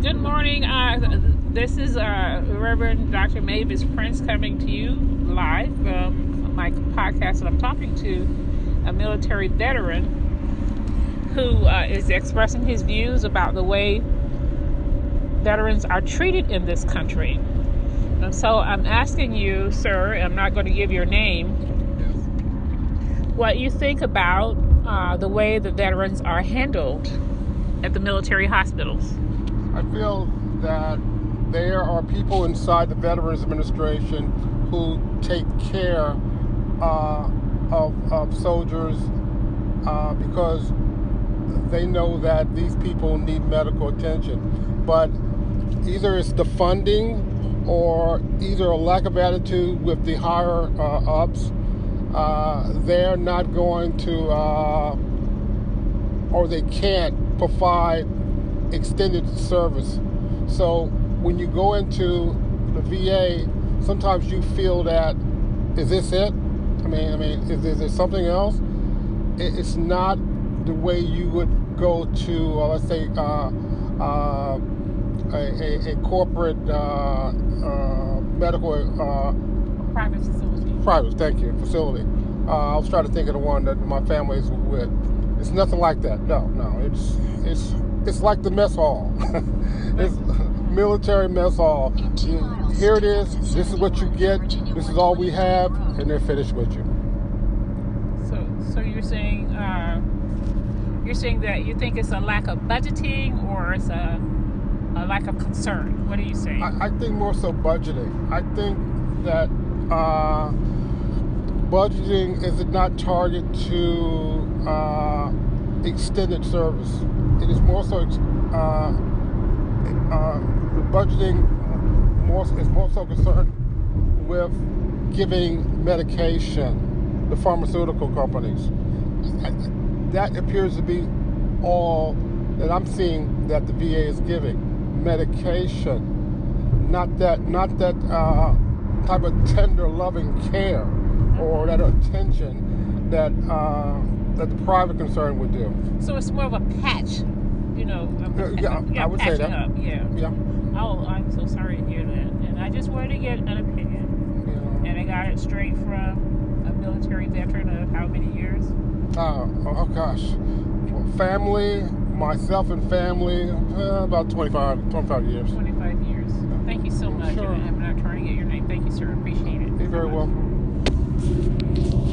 Good morning. This is Reverend Dr. Mavis Prince coming to you live from my podcast. And I'm talking to a military veteran who is expressing his views about the way veterans are treated in this country. And so I'm asking you, sir, I'm not going to give your name, what you think about the way the veterans are handled at the military hospitals. I feel that there are people inside the Veterans Administration who take care of soldiers because they know that these people need medical attention. But either it's the funding or either a lack of attitude with the higher ups. They're not going to or they can't provide extended service. So when you go into the VA, sometimes you feel that, is this it? I mean, is there something else? It's not the way you would go to, let's say, a corporate medical Private facility. Thank you, facility. I was trying to think of the one that my family is with. It's nothing like that. No. It's like the mess hall. It's military mess hall. Here it is. This is what you get. This is all we have, and they're finished with you. So you're saying that you think it's a lack of budgeting or it's a lack of concern. What are you saying? I think more so budgeting. I think that budgeting is not targeted to extended service. It is more so the budgeting is more so concerned with giving medication, the pharmaceutical companies. That appears to be all that I'm seeing that the VA is giving. Medication, not that type of tender, loving care or that attention that the private concern would do. So it's more of a patch, I would say that. Up. Yeah. Oh, I'm so sorry to hear that. And I just wanted to get an opinion. Yeah. And I got it straight from a military veteran of how many years? Oh gosh. Well, family, myself and family, about 25 years. 25 years. Thank you so much. Sure. And I'm not trying to get your name. Thank you, sir. Appreciate it. You're very welcome.